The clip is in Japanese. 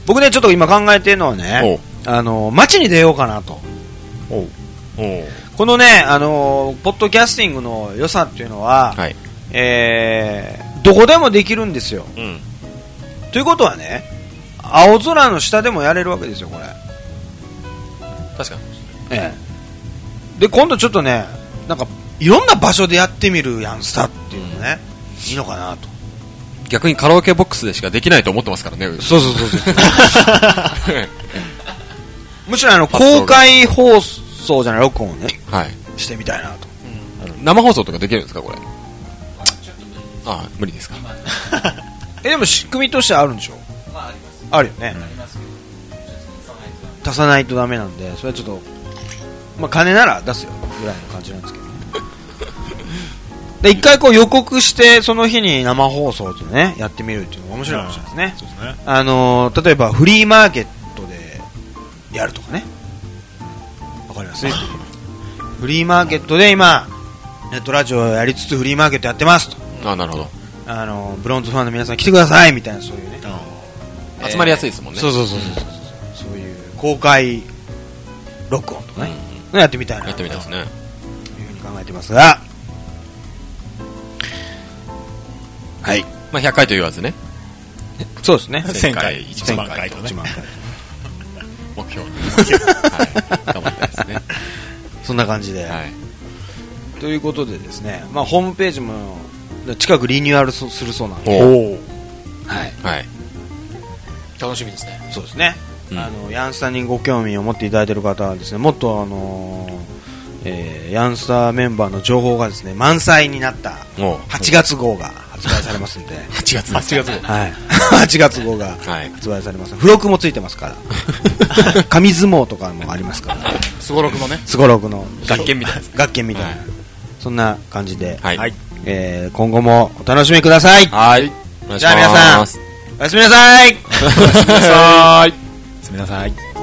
僕ねちょっと今考えてるのはね、街に出ようかなと。このねポッドキャスティングの良さっていうのは、はい、どこでもできるんですよ、うん、ということはね青空の下でもやれるわけですよこれ。 確かに、 で今度ちょっとねなんかいろんな場所でやってみるヤンスタっていうのね、いいのかなと。 逆にカラオケボックスでしかできないと思ってますからね。 そうむしろ公開放送じゃない録音をね、はい、してみたいなと、 生放送とかできるんですかこれ。無理ですか。 でも仕組みとしてあるんでしょ。あります。あるよね、足さないとダメなんで、それはちょっと金なら出すよぐらいの感じなんですけどで一回こう予告してその日に生放送でねやってみるっていうのが面白いかもしれないですね。そうですね。例えばフリーマーケットでやるとかね。わかりますフリーマーケットで今ネットラジオやりつつフリーマーケットやってますと。 なるほど。 ブロンズファンの皆さん来てくださいみたいな、そういうね、 集まりやすいですもんね。 そういう公開録音とかね、やってみたいなというふうに考えてますが、はい、 100回と言わずね。 そうですね。 1000回、1万回とね。 目標。はい。頑張りたいですね。 そんな感じで。はい。ということでですね、ホームページも近くリニューアルするそうなんで。はい。はい。 楽しみですね。 そうですね。ヤンスタにご興味を持っていただいている方はですね、もっとヤンスタメンバーの情報がですね満載になった8月号が発売されますんで 8月号はい8月号が発売されます。付録もついてますから紙相撲とかもありますからすごろくのねすごろくの学研みたいな学研みたいな、そんな感じで、はい、今後もお楽しみください。 はい、 じゃあ皆さんおやすみなさい。 おやすみなさい。おやすみなさい。